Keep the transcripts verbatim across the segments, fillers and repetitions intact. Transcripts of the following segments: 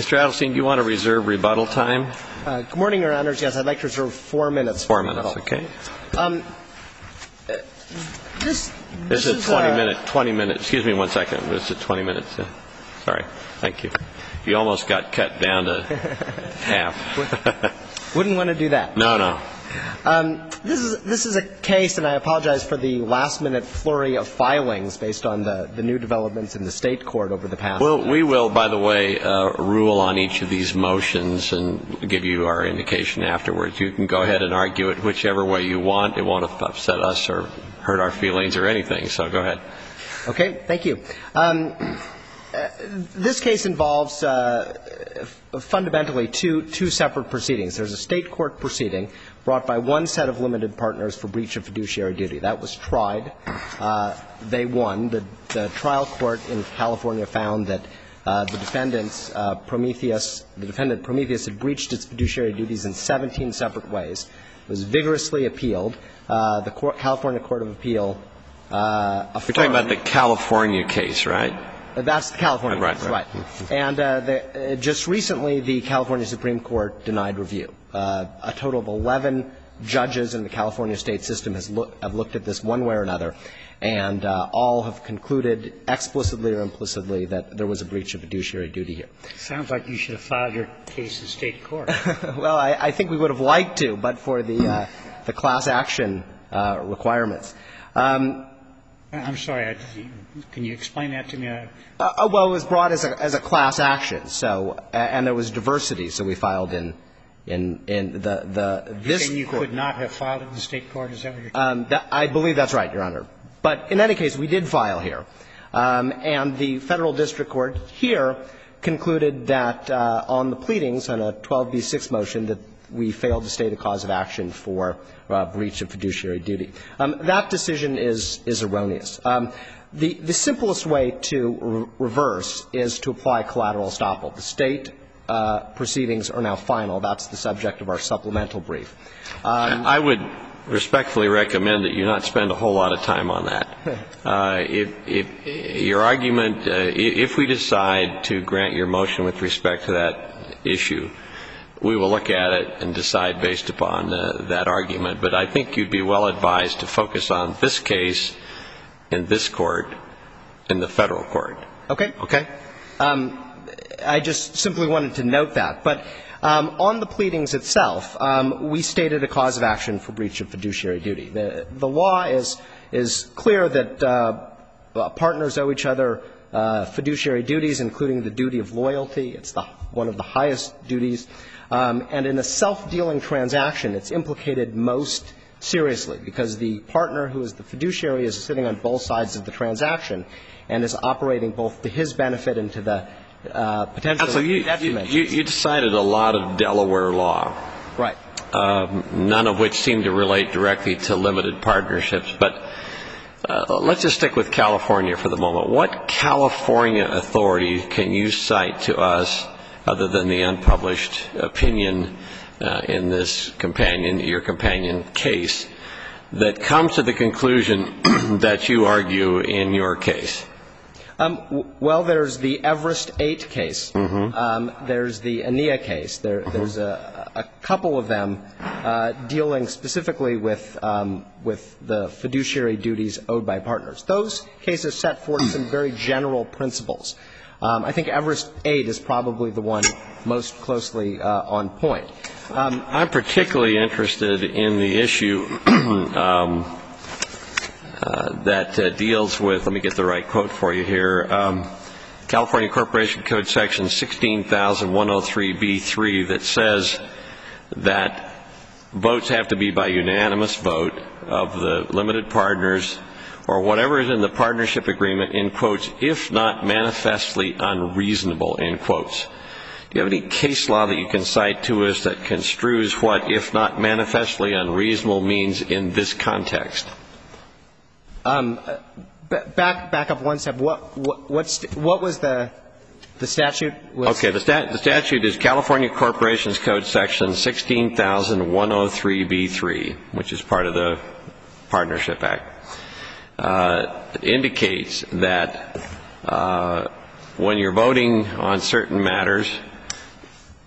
Mister Adelstein, do you want to reserve rebuttal time? Uh, good morning, Your Honors. Yes, I'd like to reserve four minutes. Four minutes, okay. Um, uh, this, this, this is a twenty minute, twenty minute, excuse me one second. This is twenty minutes. Uh, sorry. Thank you. You almost got cut down to half. Wouldn't want to do that. No, no. Um, this is this is a case, and I apologize for the last-minute flurry of filings based on the, the new developments in the state court over the past. Well, we will, by the way, uh, rule on each of these motions and give you our indication afterwards. You can go ahead and argue it whichever way you want. It won't upset us or hurt our feelings or anything. So go ahead. Okay. Thank you. Um, Uh, this case involves uh, fundamentally two, two separate proceedings. There's a state court proceeding brought by one set of limited partners for breach of fiduciary duty. That was tried. Uh, they won. The, the trial court in California found that uh, the defendants, uh, Prometheus, the defendant Prometheus had breached its fiduciary duties in seventeen separate ways. It was vigorously appealed. Uh, the court, California Court of Appeal uh, affirmed. You're talking about the California case, right? That's the California right, case, right. right. And uh, the, uh, just recently, the California Supreme Court denied review. Uh, a total of eleven judges in the California state system has look, have looked at this one way or another, and uh, all have concluded explicitly or implicitly that there was a breach of fiduciary duty here. Sounds like you should have filed your case in state court. Well, I, I think we would have liked to, but for the, uh, the class action uh, requirements. Um, I'm sorry. I, can you explain that to me? Uh, well, it was brought as a, as a class action. So, and there was diversity. So we filed in, in, in the, the this. And you court. could not have filed it in the state court. Is that what you're? Um, that, I believe that's right, Your Honor. But in any case, we did file here, um, and the federal district court here concluded that uh, on the pleadings on a twelve B six motion that we failed to state a cause of action for uh, breach of fiduciary duty. Um, that decision is, is erroneous. Um, the, the simplest way to re- reverse is to apply collateral estoppel. The state uh, proceedings are now final. That's the subject of our supplemental brief. Um, I would respectfully recommend that you not spend a whole lot of time on that. Uh, if, if your argument, uh, if we decide to grant your motion with respect to that issue, we will look at it and decide based upon uh, that argument. But I think you'd be well advised to focus on this case in this court, in the federal court. Okay. Okay? Um, I just simply wanted to note that. But um, on the pleadings itself, um, we stated a cause of action for breach of fiduciary duty. The, the law is, is clear that uh, partners owe each other uh, fiduciary duties, including the duty of loyalty. It's the, one of the highest duties. Um, and in a self-dealing transaction, it's implicated most seriously because the partner who is the fiduciary is sitting on both sides of the transaction and is operating both to his benefit and to the uh, potential so you, detriment. You, you decided a lot of Delaware law. Right. Um, none of which seem to relate directly to limited partnerships. But uh, let's just stick with California for the moment. What California authority can you cite to us other than the unpublished opinion uh, in this companion, your companion case, that comes to the conclusion that you argue in your case? Um, w- well, there's the Everest eight case. Mm-hmm. Um, there's the A N I A case. There, mm-hmm. There's a, a couple of them uh, dealing specifically with, um, with the fiduciary duties owed by partners. Those cases set forth some very general principles. Um, I think Everest eight is probably the one most closely uh, on point. Um, I'm particularly interested in the issue um, uh, that uh, deals with, let me get the right quote for you here, um, California Corporation Code section sixteen thousand one oh three B three that says that votes have to be by unanimous vote of the limited partners or whatever is in the partnership agreement, in quotes, if not manifestly unreasonable, in quotes. Do you have any case law that you can cite to us that construes what if not manifestly unreasonable means in this context? Um, back, back up one step. What, what, what's, what was the, the statute? Was okay, the, stat, the statute is California Corporations Code section sixteen thousand one oh three B three, which is part of the Partnership Act. Uh, indicates that uh, when you're voting on certain matters,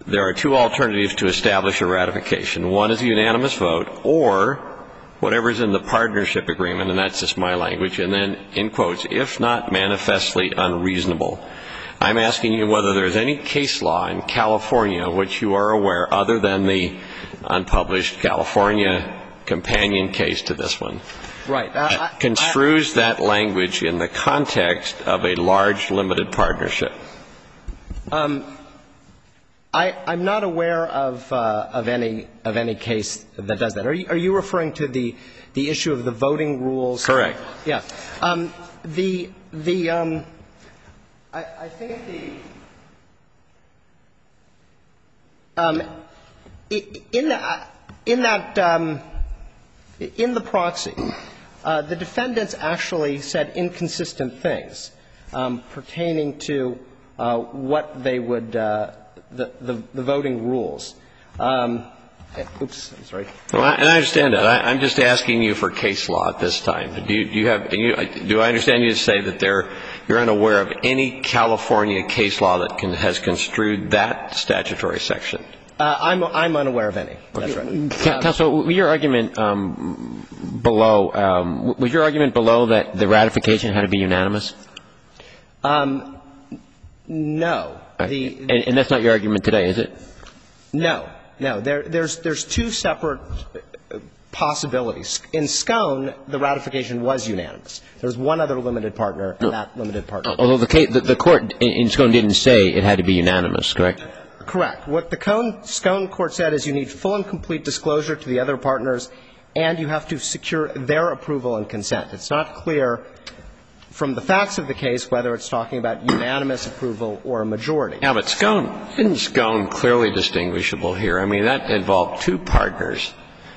there are two alternatives to establish a ratification. One is a unanimous vote, or whatever's in the partnership agreement, and that's just my language, and then, in quotes, if not manifestly unreasonable. I'm asking you whether there's any case law in California which you are aware, other than the unpublished California companion case to this one, right. Uh, I, construes that language in the context of a large limited partnership. Um, I, I'm not aware of, uh, of any of any case that does that. Are you, are you referring to the the issue of the voting rules? Correct. Yeah. Um, the the um, I, I think the um, in that in that um, in the proxy, uh, the defendants actually said inconsistent things um, pertaining to uh, what they would uh, the, the the voting rules. Um, oops, I'm sorry. Well, I, and I understand that. I, I'm just asking you for case law at this time. Do you, do you have? You, do I understand you to say that there you're unaware of any California case law that can, has construed that statutory section? Uh, I'm I'm unaware of any. That's right. Um, Counsel, your argument um, below um, was your argument below that the ratification had to be unanimous? Um, no. The, and, and that's not your argument today, is it? No, no. There, there's there's two separate possibilities. In Scone, the ratification was unanimous. There was one other limited partner, and no. that limited partner. Although the, case, the, the court in, in Scone didn't say it had to be unanimous, correct? Correct. What the Cone, Scone court said is you need full and complete disclosure to the other partners, and you have to secure their approval and consent. It's not clear from the facts of the case whether it's talking about unanimous approval or a majority. Yeah, but Scone, isn't Scone clearly distinguishable here? I mean, that involved two partners.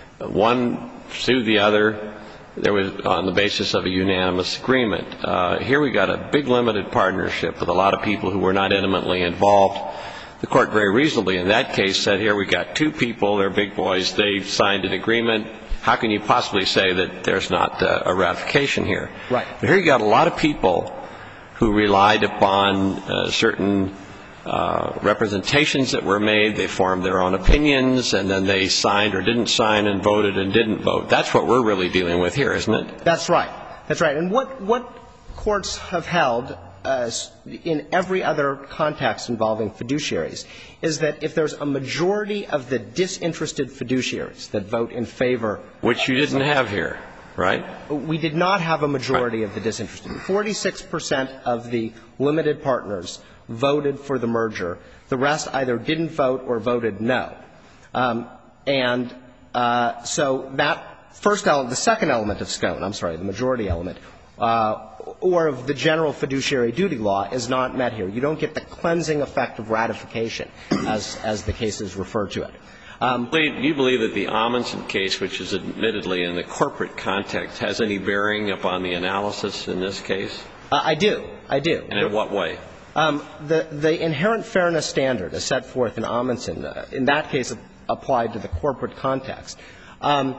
One sued the other. There was on the basis of a unanimous agreement. Uh, here we got a big limited partnership with a lot of people who were not intimately involved. The court very reasonably in that case said, here we got two people, they're big boys, they signed an agreement. How can you possibly say that there's not uh, a ratification here? Right. But here you got a lot of people who relied upon uh, certain uh, representations that were made. They formed their own opinions, and then they signed or didn't sign and voted and didn't vote. That's what we're really dealing with here, isn't it? That's right. That's right. And what, what courts have held Uh, in every other context involving fiduciaries is that if there's a majority of the disinterested fiduciaries that vote in favor. Which you didn't have here, right? We did not have a majority of the disinterested. forty-six percent of the limited partners voted for the merger. The rest either didn't vote or voted no. Um, and uh, so that first element, the second element of Scone, I'm sorry, the majority element, uh, or of the general fiduciary duty law is not met here. You don't get the cleansing effect of ratification, as, as the cases refer to it. Um, do you believe that the Amundsen case, which is admittedly in the corporate context, has any bearing upon the analysis in this case? Uh, I do. I do. And in what way? Um, the, the inherent fairness standard is set forth in Amundsen, uh, in that case applied to the corporate context. Um,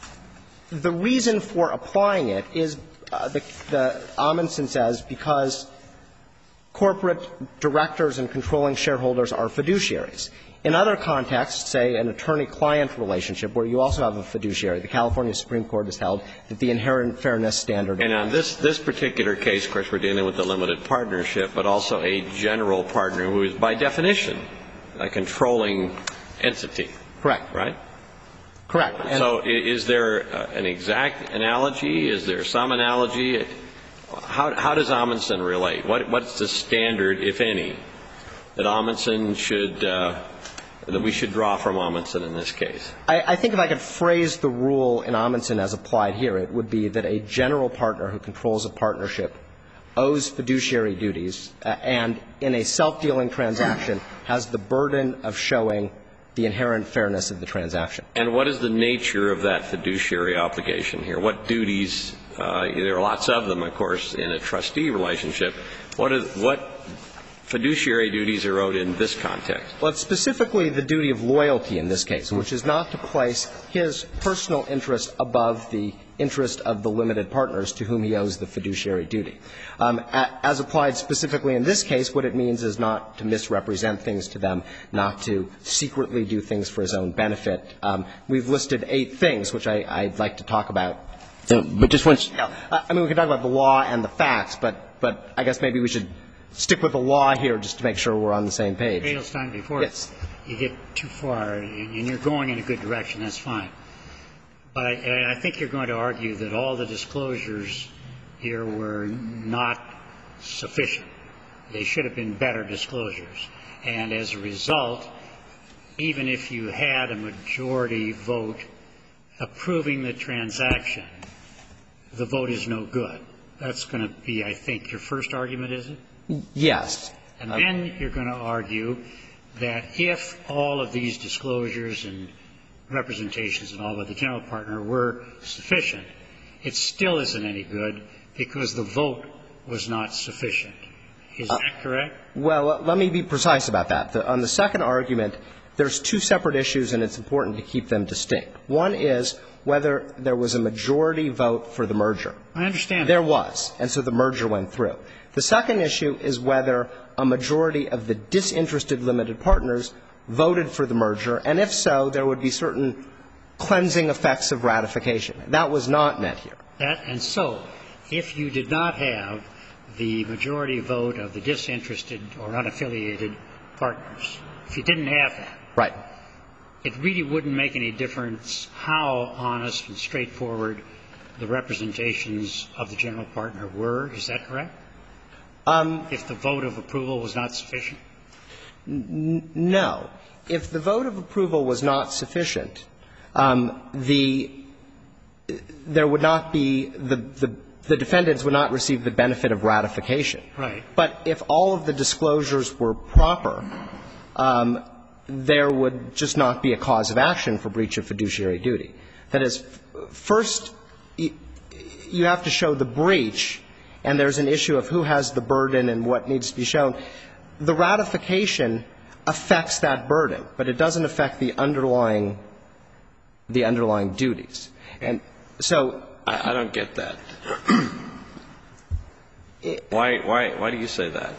the reason for applying it is Uh, the, the Amundsen says because corporate directors and controlling shareholders are fiduciaries. In other contexts, say an attorney-client relationship where you also have a fiduciary, the California Supreme Court has held that the inherent fairness standard. And on this, this particular case, of course, we're dealing with the limited partnership, but also a general partner who is by definition a controlling entity. Correct. Right? Correct. And so is there an exact analogy? Is there some analogy? How, how does Amundsen relate? What, what's the standard, if any, that Amundsen should, uh, that we should draw from Amundsen in this case? I, I think if I could phrase the rule in Amundsen as applied here, it would be that a general partner who controls a partnership owes fiduciary duties uh, and in a self-dealing transaction has the burden of showing the inherent fairness of the transaction. And what is the nature of that fiduciary obligation here? What duties, uh, there are lots of them, of course, in a trustee relationship. What, is, what fiduciary duties are owed in this context? Well, it's specifically the duty of loyalty in this case, which is not to place his personal interest above the interest of the limited partners to whom he owes the fiduciary duty. Um, as applied specifically in this case, what it means is not to misrepresent things to them, not to secretly do things for his own benefit. Um, we've listed eight things, which I, I'd like to talk about. So, but just once. Yeah, I mean, we can talk about the law and the facts, but, but I guess maybe we should stick with the law here just to make sure we're on the same page. Adelstein, before Yes. you get too far, and you're going in a good direction, that's fine. But I, and I think you're going to argue that all the disclosures here were not sufficient. They should have been better disclosures. And as a result, even if you had a majority vote approving the transaction, the vote is no good. That's going to be, I think, your first argument, is it? Yes. And then you're going to argue that if all of these disclosures and representations and all by the general partner were sufficient, it still isn't any good because the vote was not sufficient. Is that uh, correct? Well, let me be precise about that. The, on the second argument, there's two separate issues, and it's important to keep them distinct. One is whether there was a majority vote for the merger. I understand. There was, and so the merger went through. The second issue is whether a majority of the disinterested limited partners voted for the merger, and if so, there would be certain cleansing effects of ratification. That was not met here. That, and so, if you did not have the majority vote of the disinterested or unaffiliated partners, if you didn't have that, right, it really wouldn't make any difference how honest and straightforward the representations of the general partner were. Is that correct? Um, if the vote of approval was not sufficient? N- no. If the vote of approval was not sufficient, um, the there would not be the, the the defendants would not receive the benefit of ratification. Right. But if all of the disclosures were proper, um, there would just not be a cause of action for breach of fiduciary duty. That is, first, you have to show the breach, and there's an issue of who has the burden and what needs to be shown. The ratification affects that burden, but it doesn't affect the underlying the underlying duties. And so I, I don't get that. it, why why why do you say that?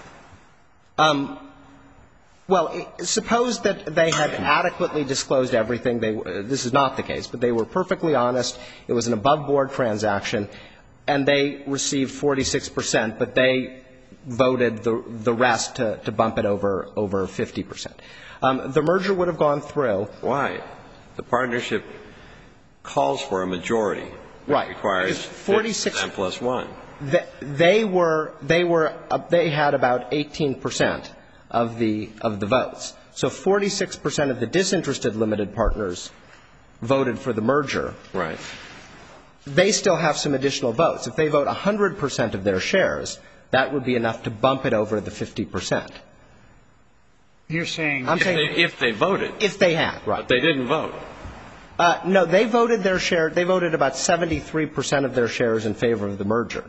Um. Well, suppose that they had adequately disclosed everything. They, this is not the case, but they were perfectly honest. It was an above-board transaction, and they received forty-six percent, but they voted the, the rest to, to bump it over, over fifty percent. Um, the merger would have gone through. Why? The partnership calls for a majority. Which right. requires forty-six percent plus one. They, they were, they were, uh, they had about eighteen percent. Of the of the votes. So forty-six percent of the disinterested limited partners voted for the merger. Right. They still have some additional votes. If they vote one hundred percent of their shares, that would be enough to bump it over the fifty percent. You're saying I'm if saying they, if they voted. If they had, right. But they didn't vote. Uh, no, they voted their share. They voted about seventy-three percent of their shares in favor of the merger.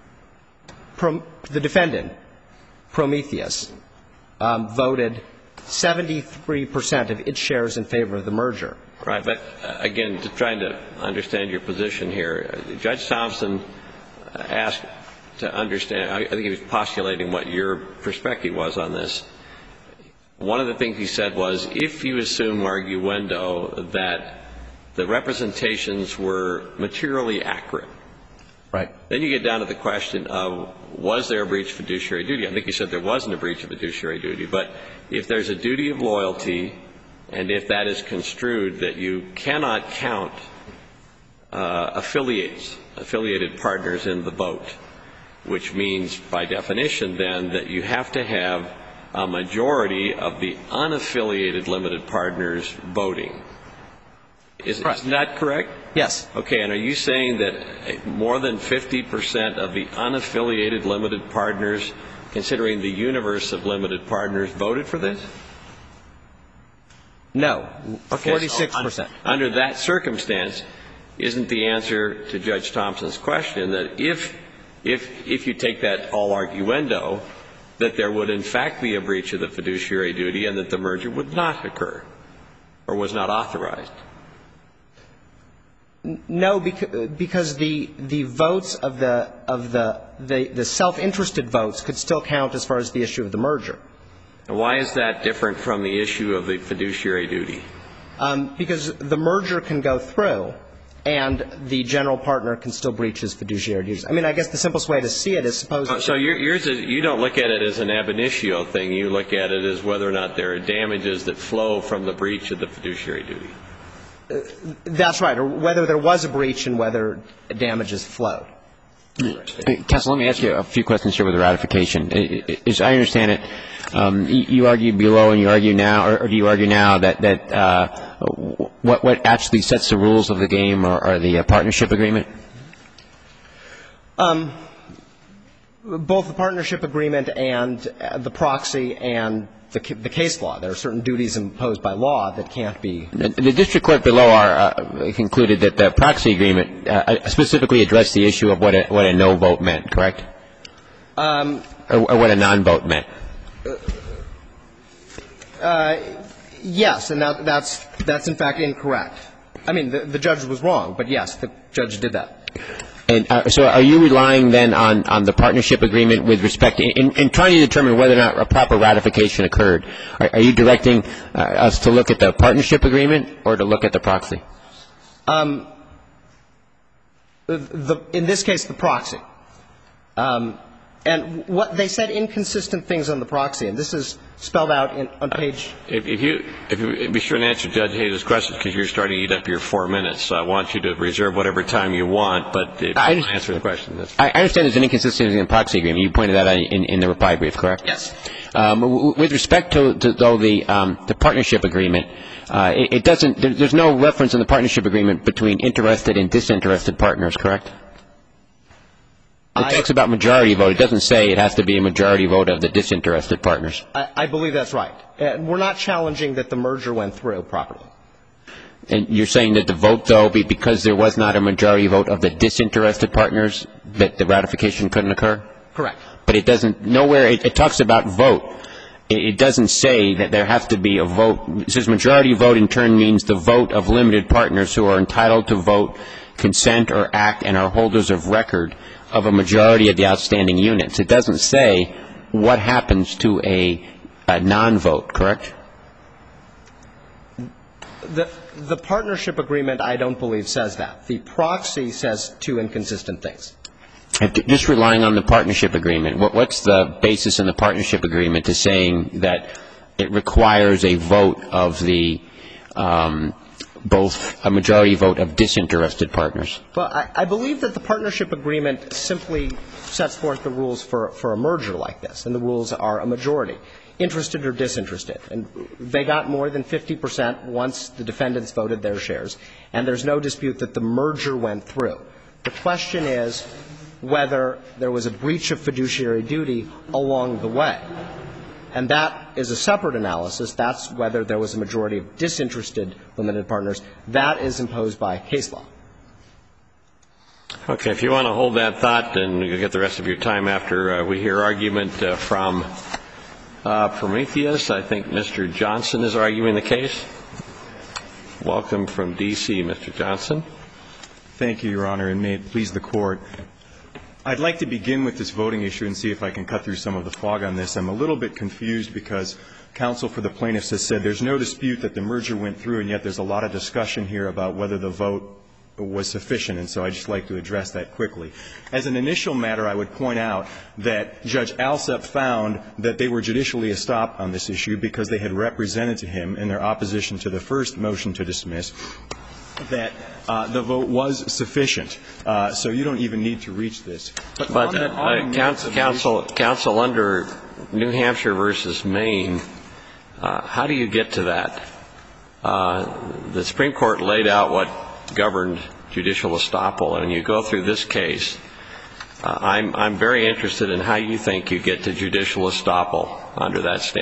Pro, the defendant, Prometheus, Um, voted seventy-three percent of its shares in favor of the merger. Right, but uh, again, to trying to understand your position here, uh, Judge Thompson asked to understand, I, I think he was postulating what your perspective was on this. One of the things he said was, if you assume arguendo that the representations were materially accurate, right. Then you get down to the question of, was there a breach of fiduciary duty? I think you said there wasn't a breach of fiduciary duty. But if there's a duty of loyalty, and if that is construed that you cannot count uh, affiliates, affiliated partners in the vote, which means by definition then that you have to have a majority of the unaffiliated limited partners voting. Is, right. Isn't that correct? Yes. Okay, and are you saying that more than fifty percent of the unaffiliated limited partners, considering the universe of limited partners, voted for this? No, okay, forty-six percent. So un- under that circumstance, isn't the answer to Judge Thompson's question that if, if, if you take that all arguendo, that there would in fact be a breach of the fiduciary duty and that the merger would not occur or was not authorized? No, because the the votes of the of the the, the self-interested votes could still count as far as the issue of the merger. And why is that different from the issue of the fiduciary duty? Um, because the merger can go through, and the general partner can still breach his fiduciary duties. I mean, I guess the simplest way to see it is suppose. So, so yours is, you don't look at it as an ab initio thing. You look at it as whether or not there are damages that flow from the breach of the fiduciary duty. Uh, that's right, or whether there was a breach and whether damages flowed. Counsel, let me ask you a few questions here with the ratification. As I understand it, um, you argue below and you argue now, or, or do you argue now that, that uh, what, what actually sets the rules of the game are, are the uh, partnership agreement? Um, both the partnership agreement and uh, the proxy and the, the case law. There are certain duties imposed by law that can't be. The, the district court below are, uh, concluded that the proxy agreement uh, specifically addressed the issue of what a, what a no vote meant, correct? Um, or, or what a non-vote meant. Uh, yes, and that, that's that's in fact incorrect. I mean, the, the judge was wrong, but yes, the judge did that. And uh, so are you relying then on, on the partnership agreement with respect to, in, in trying to determine whether or not a proper ratification occurred, are, are you directing uh, us to look at the partnership agreement or to look at the proxy? Um, the, in this case, the proxy. Um, and what they said inconsistent things on the proxy, and this is spelled out in, on page. If, if you, if you be sure and answer Judge Hayes' questions because you're starting to eat up your four minutes, so I want you to reserve whatever time you want. But if I you answer the question, that's I understand there's an inconsistency in the proxy agreement. You pointed that out in, in the reply brief, correct? Yes. Um, w- with respect to, to though the um, the partnership agreement, uh, it, it doesn't. There, there's no reference in the partnership agreement between interested and disinterested partners, correct? It I, talks about majority vote. It doesn't say it has to be a majority vote of the disinterested partners. I, I believe that's right. And we're not challenging that the merger went through properly. And you're saying that the vote, though, be because there was not a majority vote of the disinterested partners, that the ratification couldn't occur? Correct. But it doesn't, nowhere, it, it talks about vote. It, it doesn't say that there has to be a vote. It says majority vote in turn means the vote of limited partners who are entitled to vote, consent, or act and are holders of record of a majority of the outstanding units. It doesn't say what happens to a, a non-vote, correct? The, the partnership agreement, I don't believe, says that. The proxy says two inconsistent things. Just relying on the partnership agreement, what, what's the basis in the partnership agreement to saying that it requires a vote of the um, both a majority vote of disinterested partners? Well, I, I believe that the partnership agreement simply sets forth the rules for, for a merger like this, and the rules are a majority, interested or disinterested. And they got more than fifty percent once the defendants voted their shares, and there's no dispute that the merger went through. The question is whether there was a breach of fiduciary duty along the way. And that is a separate analysis. That's whether there was a majority of disinterested limited partners. That is imposed by case law. okay. If you want to hold that thought, then you'll get the rest of your time after uh, we hear argument uh, from uh, Prometheus. I think Mister Johnson is arguing the case. Welcome from D C, Mister Johnson. Thank you, Your Honor, and may it please the Court. I'd like to begin with this voting issue and see if I can cut through some of the fog on this. I'm a little bit confused because counsel for the plaintiffs has said there's no dispute that the merger went through, and yet there's a lot of discussion here about whether the vote was sufficient, and so I'd just like to address that quickly. As an initial matter, I would point out that Judge Alsup found that they were judicially estopped on this issue because they had represented to him in their opposition to the first motion to dismiss that uh, the vote was sufficient. Uh, so you don't even need to reach this. But, but uh, uh, counsel, counsel, counsel, under New Hampshire versus Maine, uh, how do you get to that? Uh, the Supreme Court laid out what governed judicial estoppel, and you go through this case. Uh, I'm, I'm very interested in how you think you get to judicial estoppel under that standard.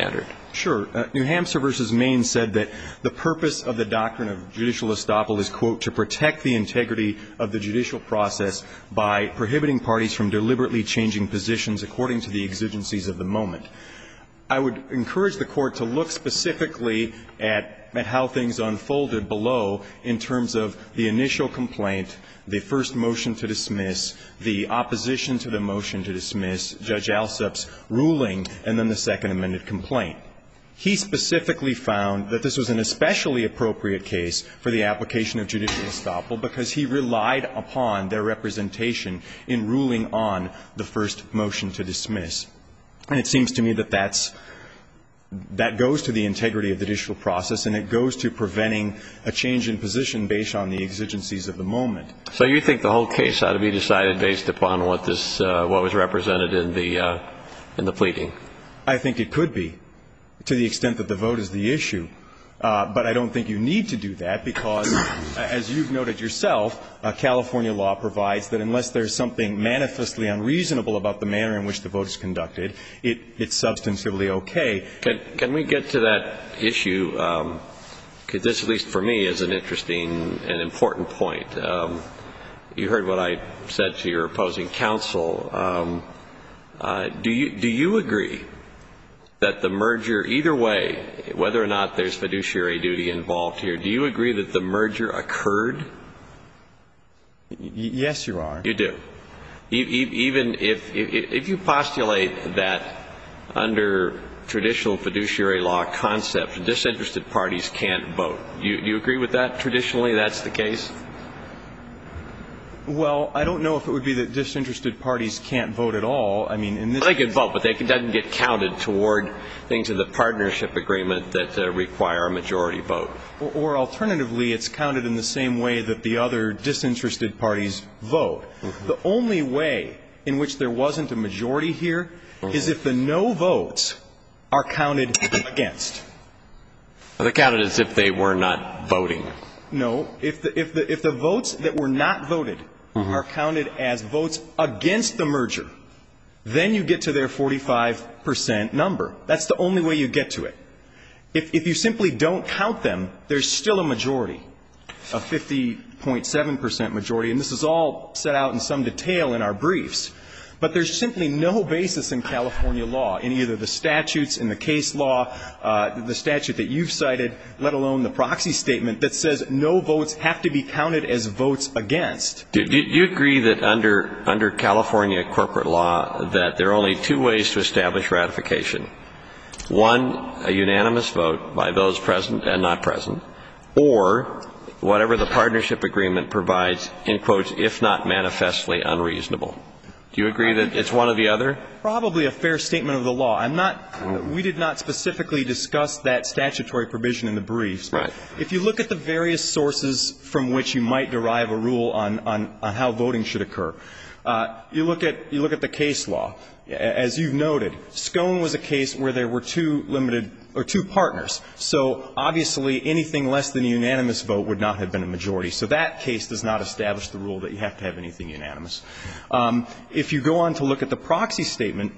Sure. Uh, New Hampshire versus Maine said that the purpose of the doctrine of judicial estoppel is, quote, to protect the integrity of the judicial process by prohibiting parties from deliberately changing positions according to the exigencies of the moment. I would encourage the Court to look specifically at, at how things unfolded below in terms of the initial complaint, the first motion to dismiss, the opposition to the motion to dismiss, Judge Alsup's ruling, and then the second amended complaint. He specifically found that this was an especially appropriate case for the application of judicial estoppel because he relied upon their representation in ruling on the first motion to dismiss. And it seems to me that that's, that goes to the integrity of the judicial process, and it goes to preventing a change in position based on the exigencies of the moment. So you think the whole case ought to be decided based upon what this, uh, what was represented in the, uh, in the pleading? I think it could be, to the extent that the vote is the issue. Uh, but I don't think you need to do that because, as you've noted yourself, uh, California law provides that unless there's something manifestly unreasonable about the manner in which the vote is conducted, it, it's substantively okay. Can, can we get to that issue? Um, 'cause this, at least for me, is an interesting and important point. Um, you heard what I said to your opposing counsel. Um, uh, do you do you agree that the merger, either way, whether or not there's fiduciary duty involved here, do you agree that the merger occurred? Y- yes, Your Honor. You do. E- e- even if, if if you postulate that under traditional fiduciary law concepts, disinterested parties can't vote. You, do you agree with that? Traditionally, that's the case? Well, I don't know if it would be that disinterested parties can't vote at all. I mean, in this Well, they can vote, but they can, doesn't get counted toward things in the partnership agreement that uh, require a majority vote. Or, or alternatively, it's counted in the same way that the other disinterested parties vote. Mm-hmm. The only way in which there wasn't a majority here mm-hmm. is if the no votes are counted against. Well, they're counted as if they were not voting. No. If the, if the, if the votes that were not voted mm-hmm. are counted as votes against the merger, then you get to their forty-five percent number. That's the only way you get to it. If, if you simply don't count them, there's still a majority, a fifty point seven percent majority, and this is all set out in some detail in our briefs. But there's simply no basis in California law, in either the statutes, in the case law, uh, the statute that you've cited, let alone the proxy statement, that says no votes have to be counted as votes against. Do, do you agree that under, under California corporate law that there are only two ways to establish ratification? One, a unanimous vote by those present and not present, or whatever the partnership agreement provides, in quotes, if not manifestly unreasonable. Do you agree that it's one or the other? Probably a fair statement of the law. I'm not, we did not specifically discuss that statutory provision in the briefs. Right. If you look at the various sources from which you might derive a rule on, on, on how voting should occur, uh, you look at, you look at the case law. As you've noted, Scone was a case where there were two limited, or two partners. So obviously anything less than a unanimous vote would not have been a majority. So that case does not establish the rule that you have to have anything unanimous. Um, if you go on to look at the proxy statement,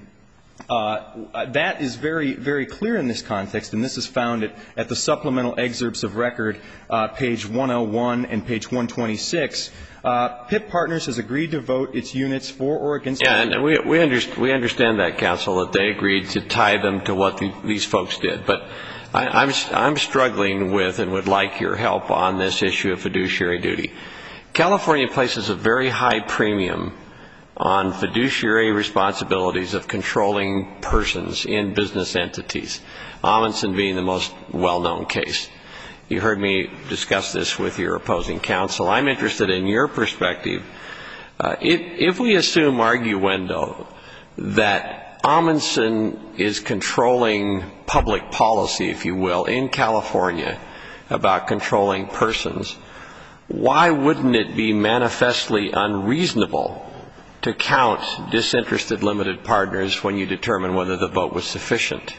uh, that is very, very clear in this context, and this is found at, at the supplemental excerpts of record, uh, page one oh one and page one twenty-six. Uh, P I P Partners has agreed to vote its units for or against. Yeah, and we we, underst- we understand that, counsel, that they agreed to tie them to what the, these folks did. But I, I'm I'm struggling with and would like your help on this issue of fiduciary duty. California places a very high premium on fiduciary responsibilities of controlling persons in business entities, Amundsen being the most well-known case. You heard me discuss this with your opposing counsel. I'm interested in your perspective. Uh, if, if we assume arguendo that Amundsen is controlling public policy, if you will, in California about controlling persons, why wouldn't it be manifestly unreasonable to count disinterested limited partners when you determine whether the vote was sufficient?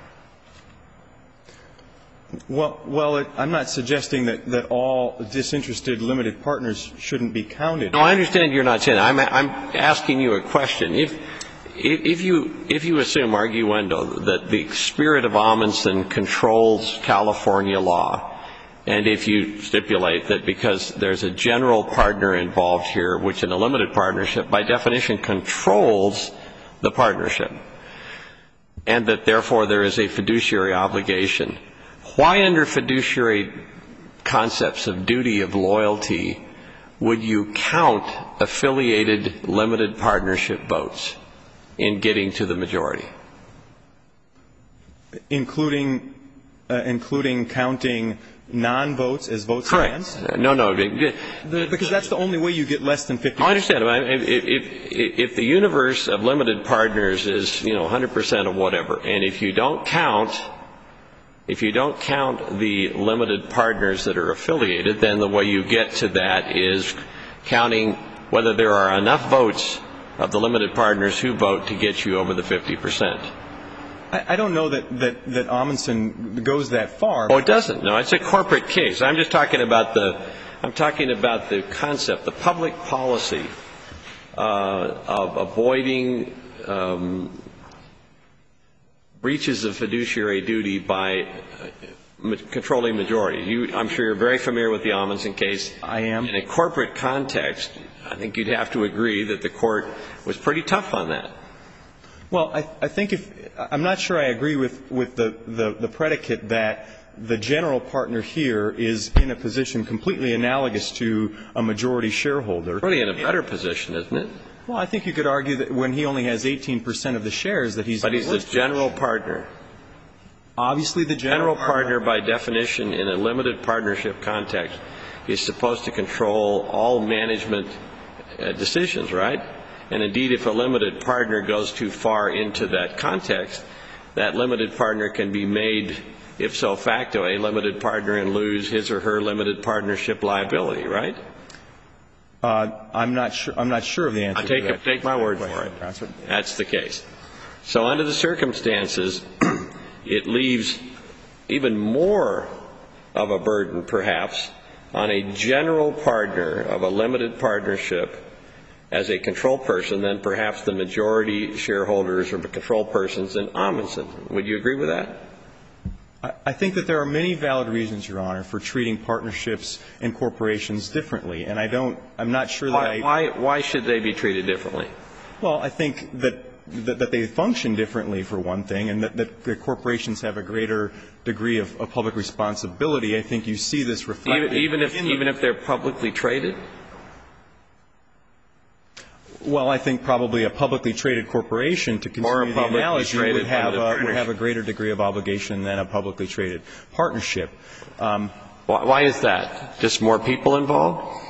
Well, well, it, I'm not suggesting that, that all disinterested limited partners shouldn't be counted. No, I understand you're not saying that. I'm, I'm asking you a question. If, if you if you assume, arguendo, that the spirit of Amundsen controls California law, and if you stipulate that because there's a general partner involved here, which in a limited partnership by definition controls the partnership, and that therefore there is a fiduciary obligation, why under fiduciary concepts of duty of loyalty would you count affiliated limited partnership votes in getting to the majority? Including, uh, including counting non-votes as votes against? Correct. No, no. Because that's the only way you get less than fifty percent. I understand. If, if, if the universe of limited partners is, you know, one hundred percent of whatever, and if you don't count, if you don't count the limited partners that are affiliated, then the way you get to that is counting whether there are enough votes of the limited partners who vote to get you over the fifty percent. I don't know that, that, that Amundsen goes that far. Oh, it doesn't. No, it's a corporate case. I'm just talking about the, I'm talking about the concept, the public policy uh, of avoiding um, breaches of fiduciary duty by uh, controlling majority. You, I'm sure you're very familiar with the Amundsen case. I am. In a corporate context, I think you'd have to agree that the court was pretty tough on that. Well, I, I think if I'm not sure I agree with, with the, the, the predicate that the general partner here is in a position completely analogous to a majority shareholder. Really in a better position, isn't it? Well, I think you could argue that when he only has eighteen percent of the shares that he's. But he's the general partner. Obviously, the General general partner, by definition, in a limited partnership context, is supposed to control all management uh, decisions, right? And indeed, if a limited partner goes too far into that context, that limited partner can be made, if so facto, a limited partner and lose his or her limited partnership liability, right? Uh, I'm not sure. I'm not sure of the answer. I take to that. take my word for it. That's the case. So under the circumstances, it leaves even more of a burden, perhaps, on a general partner of a limited partnership as a control person than perhaps the majority shareholders or control persons in Amundsen. Would you agree with that? I think that there are many valid reasons, Your Honor, for treating partnerships and corporations differently, and I don't. I'm not sure that why, I. Why? Why should they be treated differently? Well, I think that that, that they function differently, for one thing, and that, that the corporations have a greater degree of, of public responsibility. I think you see this reflected. Even, even if in the, even if they're publicly traded. Well, I think probably a publicly traded corporation, to continue the analogy, would have, a, would have a greater degree of obligation than a publicly traded partnership. Um, why, why is that? Just more people involved?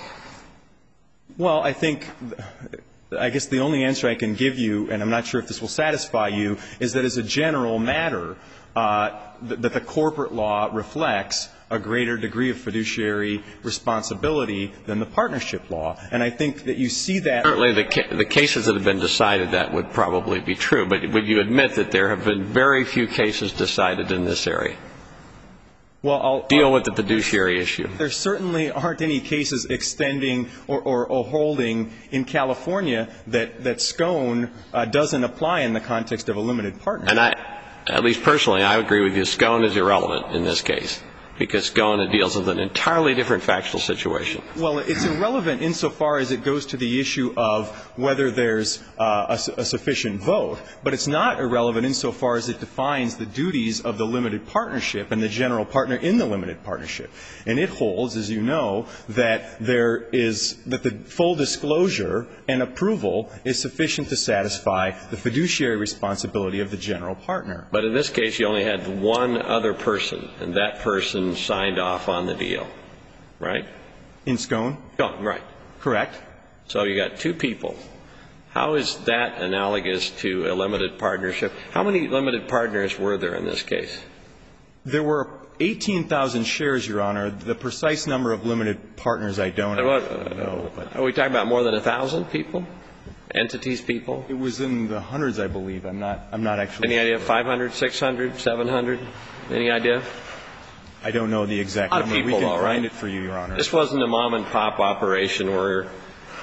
Well, I think, I guess the only answer I can give you, and I'm not sure if this will satisfy you, is that as a general matter, uh, th- that the corporate law reflects a greater degree of fiduciary responsibility than the partnership law. And I think that you see that. Certainly the, ca- the cases that have been decided, that would probably be true. But would you admit that there have been very few cases decided in this area? Well, I'll deal with the fiduciary issue. There certainly aren't any cases extending or, or, or holding in California that, that Scone uh, doesn't apply in the context of a limited partnership. And I, at least personally, I agree with you. Scone is irrelevant in this case, because Scone deals with an entirely different factual situation. Well, it's irrelevant insofar as it goes to the issue of whether there's uh, a, a sufficient vote, but it's not irrelevant insofar as it defines the duties of the limited partnership and the general partner in the limited partnership. And it holds, as you know, that there is, that the full disclosure and approval is sufficient to satisfy the fiduciary responsibility of the general partner. But in this case, you only had one other person, and that person signed off on the deal, right? In Scone? Scone, right. Correct. So you got two people. How is that analogous to a limited partnership? How many limited partners were there in this case? There were eighteen thousand shares, Your Honor. The precise number of limited partners I don't know. But are we talking about more than one thousand people? Entities, people? It was in the hundreds, I believe. I'm not, I'm not actually Any idea? five hundred, six hundred, seven hundred? Any idea? I don't know the exact A lot of number. people, we can all find right? it for you, Your Honor. This wasn't a mom and pop operation where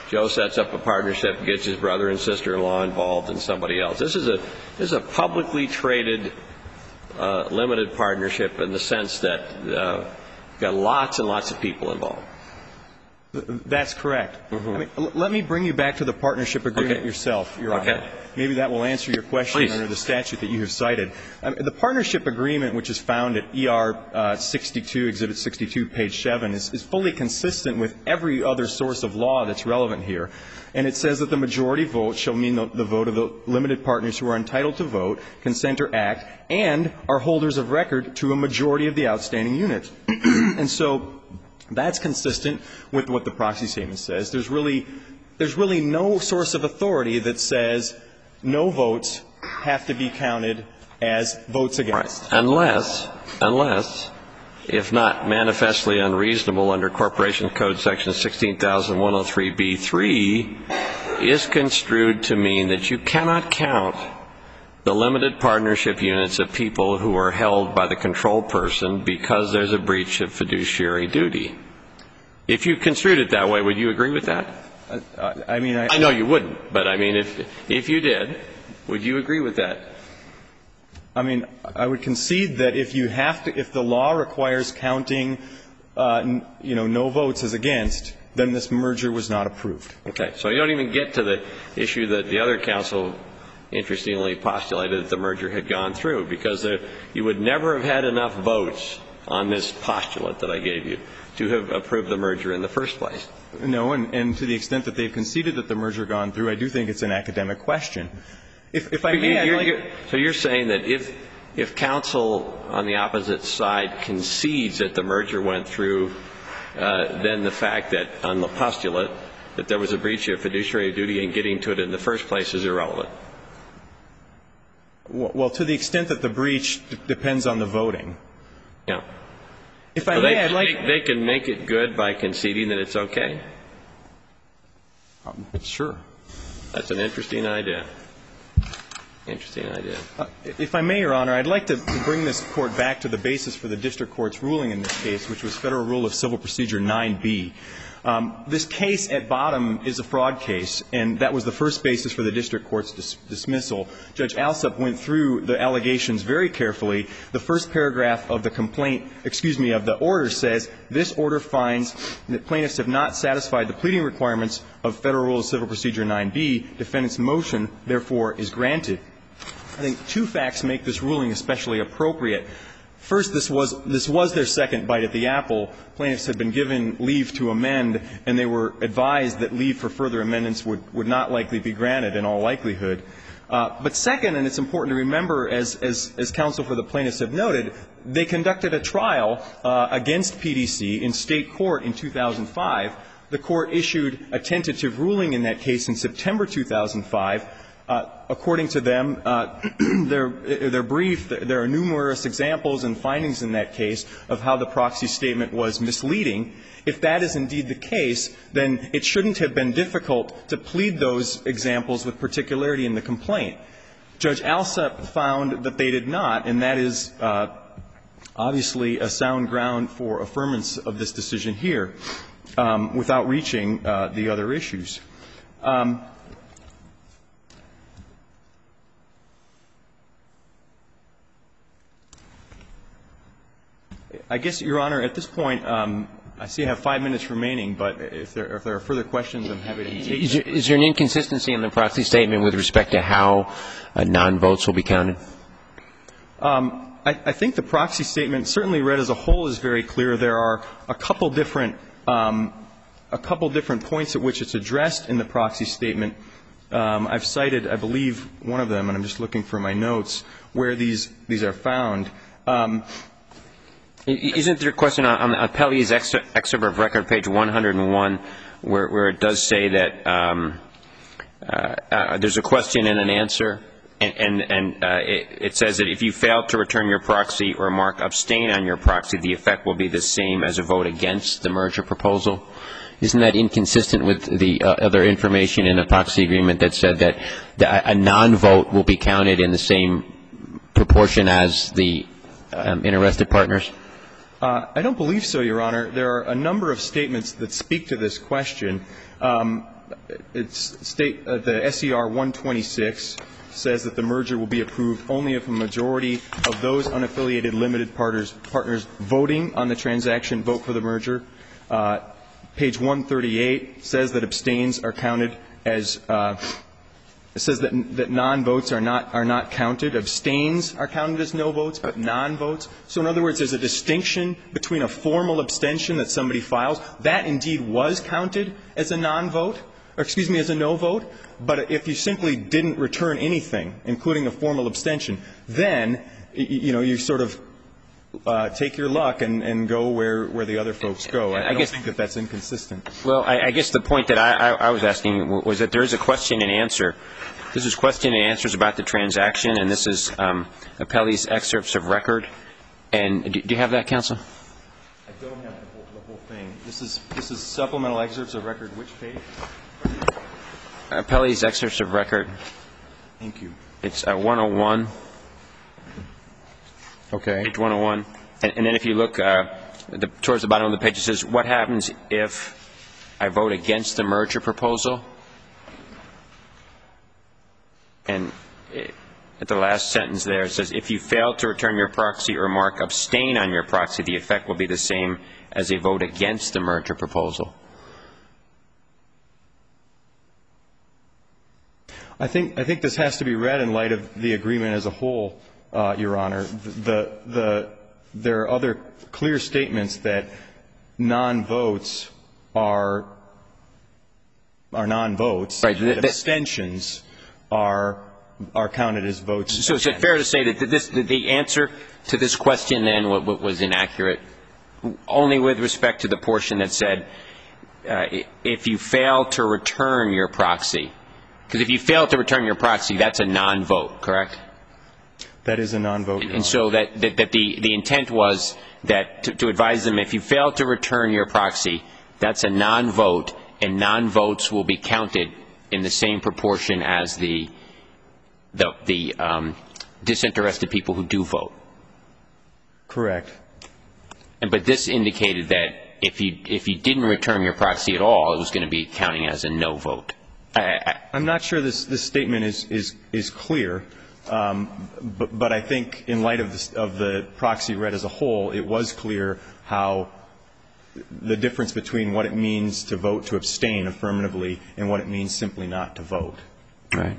Joe sets up a partnership, gets his brother and sister-in-law involved and somebody else. This is a this is a publicly traded uh, limited partnership in the sense that uh, you've got lots and lots of people involved. That's correct. Mm-hmm. I mean, l- let me bring you back to the partnership agreement okay. yourself, Your Honor. Okay. Maybe that will answer your question Please. under the statute that you have cited. I mean, the partnership agreement, which is found at E R uh, sixty-two, Exhibit sixty-two, page seven, is, is fully consistent with every other source of law that's relevant here. And it says that the majority vote shall mean the, the vote of the limited partners who are entitled to vote, consent, or act, and are holders of record to a majority of the outstanding units. And so that's consistent with what the proxy statement says. There's really, there's really no source of authority that says no votes have to be counted as votes against. Right. Unless, unless, if not manifestly unreasonable under Corporation Code Section sixteen thousand one oh three B three, is construed to mean that you cannot count the limited partnership units of people who are held by the control person because there's a breach of fiduciary duty. If you construed it that way, would you agree with that? Uh, I mean, I, I know you wouldn't, but I mean, if if you did, would you agree with that? I mean, I would concede that if you have to, if the law requires counting, uh, you know, no votes as against, then this merger was not approved. Okay. So you don't even get to the issue that the other counsel interestingly postulated that the merger had gone through, because there, you would never have had enough votes on this postulate that I gave you to have approved the merger in the first place. No, and, and to the extent that they've conceded that the merger gone through, I do think it's an academic question. If, if I may, I'd you're, like... you're, so you're saying that if if counsel on the opposite side concedes that the merger went through, uh, then the fact that on the postulate that there was a breach of fiduciary duty in getting to it in the first place is irrelevant. Well, to the extent that the breach d- depends on the voting. Yeah. If I so may, they, I'd like... they, they can make it good by conceding that it's okay? Um, sure. That's an interesting idea. Interesting idea. Uh, if I may, Your Honor, I'd like to, to bring this Court back to the basis for the district court's ruling in this case, which was Federal Rule of Civil Procedure nine B. Um, this case at bottom is a fraud case, and that was the first basis for the district court's dis- dismissal. Judge Alsup went through the allegations very carefully. The first paragraph of the complaint, excuse me, of the order says, this order finds that plaintiffs have not satisfied the pleading requirements of Federal Rule of Civil Procedure nine B. Defendant's motion, therefore, is granted. I think two facts make this ruling especially appropriate. First, this was, this was their second bite at the apple. Plaintiffs had been given leave to amend, and they were advised that leave for further amendments would, would not likely be granted in all likelihood. Uh, but second, and it's important to remember, as, as, as counsel for the plaintiffs have noted, they conducted a trial uh, against P D C in state court in two thousand five. The court issued a tentative ruling in that case in September two thousand five. Uh, according to them, uh, their, their brief, there are numerous examples and findings in that case of how the proxy statement was misleading. If that is indeed the case, then it shouldn't have been difficult to plead those examples with particularity in the complaint. Judge Alsup found that they did not, and that is uh, obviously a sound ground for affirmance of this decision here, um, without reaching uh, the other issues. Um, I guess, Your Honor, at this point, um, I see I have five minutes remaining, but if there, if there are further questions, I'm happy to take is there, is there an inconsistency in the proxy statement with respect to how uh, non-votes will be counted? Um, I, I think the proxy statement, certainly read as a whole, is very clear. There are a couple different, um, a couple different points at which it's addressed in the proxy statement. Um, I've cited, I believe, one of them, and I'm just looking for my notes, where these, these are found. Um, Isn't there a question on, on Appellee's excerpt of record, page one hundred one, where, where it does say that um, uh, uh, there's a question and an answer, and, and, and uh, it, it says that if you fail to return your proxy or mark abstain on your proxy, the effect will be the same as a vote against the merger proposal? Isn't that inconsistent with the uh, other information in the proxy agreement that said that the, a non-vote will be counted in the same proportion as the um, interested partners? Uh, I don't believe so, Your Honor. There are a number of statements that speak to this question. Um, it's state uh, the S E R one twenty-six says that the merger will be approved only if a majority of those unaffiliated limited partners partners voting on the transaction vote for the merger. Uh, page one thirty-eight says that abstains are counted as uh, it says that that non-votes are not are not counted. Abstains are counted as no votes, but non-votes. So in other words, there's a distinction between a formal abstention that somebody files. That indeed was counted as a non-vote, or excuse me, as a no vote. But if you simply didn't return anything, including a formal abstention, then you know you sort of uh, take your luck and, and go where, where the other folks go. I, I, I don't guess, think that that's inconsistent. Well, I, I guess the point that I, I, I was asking was that there is a question and answer. This is question and answers about the transaction, and this is um, Appellee's excerpts of record. And do, do you have that, counsel? I don't have the whole, the whole thing. This is this is supplemental excerpts of record. Which page? Appellee's excerpts of record. Thank you. It's uh, one oh one. Okay. Page one oh one. And, and then if you look uh, the, towards the bottom of the page, it says, what happens if I vote against the merger proposal? And it, at the last sentence there, it says, if you fail to return your proxy or mark abstain on your proxy, the effect will be the same as a vote against the merger proposal. I think I think this has to be read in light of the agreement as a whole, uh, Your Honor. The the there are other clear statements that non-votes are are non-votes. Right. That abstentions are are counted as votes. So is it fair to say that this that the answer to this question then was inaccurate, only with respect to the portion that said uh, if you fail to return your proxy? Because if you fail to return your proxy, that's a non-vote, correct? That is a non-vote. And, and so that, that, that the, the intent was that to, to advise them, if you fail to return your proxy, that's a non-vote, and non-votes will be counted in the same proportion as the, the, the um, disinterested people who do vote. Correct. And, but this indicated that if you, if you didn't return your proxy at all, it was going to be counting as a no vote. I, I, I'm not sure this, this statement is, is, is clear, um, but, but I think in light of, this, of the proxy read as a whole, it was clear how the difference between what it means to vote to abstain affirmatively and what it means simply not to vote. Right.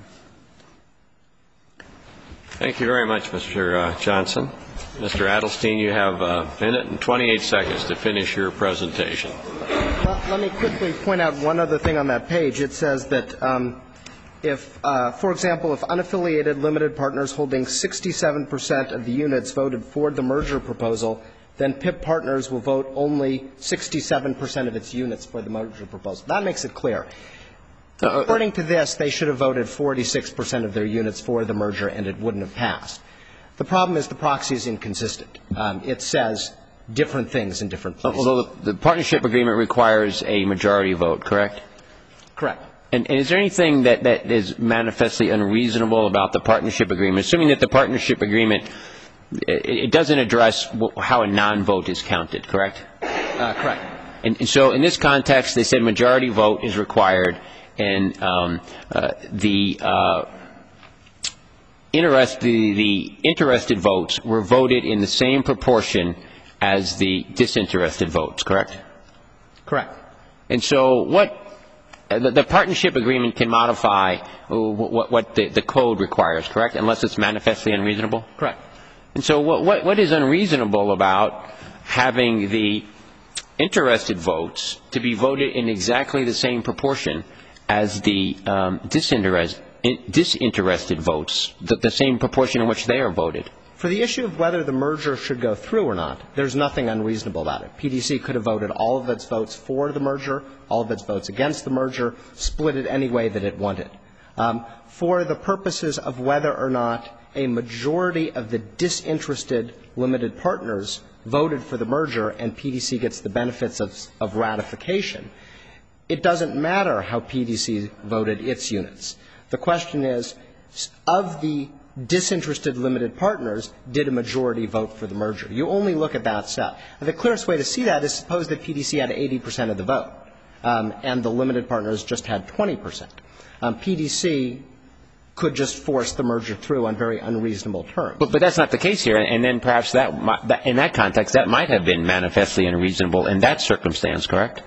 Thank you very much, Mister Uh, Johnson. Mister Adelstein, you have a minute and twenty-eight seconds to finish your presentation. Well, let me quickly point out one other thing on that page. It says that um, if, uh, for example, if unaffiliated limited partners holding sixty-seven percent of the units voted for the merger proposal, then P I P partners will vote only sixty-seven percent of its units for the merger proposal. That makes it clear. Uh, According to this, they should have voted forty-six percent of their units for the merger, and it wouldn't have passed. The problem is the proxy is inconsistent. Um, it says different things in different places. Although the, the partnership agreement requires a majority vote, correct? Correct. And, and is there anything that, that is manifestly unreasonable about the partnership agreement? Assuming that the partnership agreement, it, it doesn't address how a non-vote is counted, correct? Uh, correct. And, and so in this context, they said majority vote is required, and um, uh, the uh, interest, the, the interested votes were voted in the same proportion as the disinterested votes, correct? Correct. And so what the, the partnership agreement can modify what, what the, the code requires, correct? Unless it's manifestly unreasonable? Correct. And so what, what, what is unreasonable about having the interested votes to be voted in exactly the same proportion as the um, disinterested, disinterested votes, the, the same proportion in which they are voted? For the issue of whether the merger should go through or not, there's nothing unreasonable about it. P D C could have voted all of its votes for the merger, all of its votes against the merger, split it any way that it wanted. Um, for the purposes of whether or not a majority of the disinterested limited partners voted for the merger and P D C gets the benefits of, of ratification, it doesn't matter how P D C voted its units. The question is, of the disinterested limited partners, did a majority vote for the merger? You only look at that set. And the clearest way to see that is suppose that P D C had eighty percent of the vote. um, and the limited partners just had twenty percent. Um, P D C could just force the merger through on very unreasonable terms. But, but that's not the case here, and then perhaps that, might, that in that context, that might have been manifestly unreasonable in that circumstance, correct?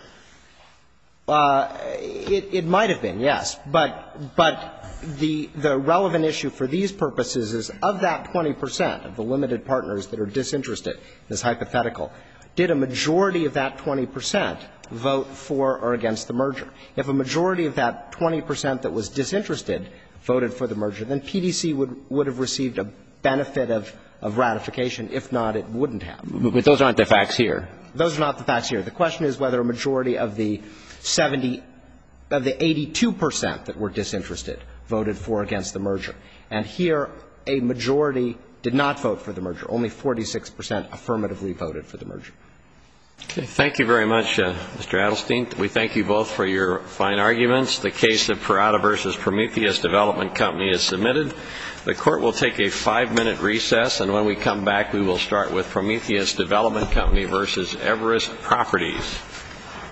Uh, it, it might have been, yes. But, but the, the relevant issue for these purposes is of that twenty percent of the limited partners that are disinterested, this hypothetical, did a majority of that twenty percent vote for or against the merger? If a majority of that twenty percent that was disinterested voted for the merger, then P D C would, would have received a benefit of, of ratification. If not, it wouldn't have. But those aren't the facts here. Those are not the facts here. The question is whether a majority of the seventy, of the eighty-two percent that were disinterested voted for or against the merger. And here, a majority did not vote for the merger. Only forty-six percent affirmatively voted for the merger. Okay, thank you very much, uh, Mister Adelstein. We thank you both for your fine arguments. The case of Parada versus Prometheus Development Company is submitted. The court will take a five-minute recess, and when we come back, we will start with Prometheus Development Company versus Everest Properties.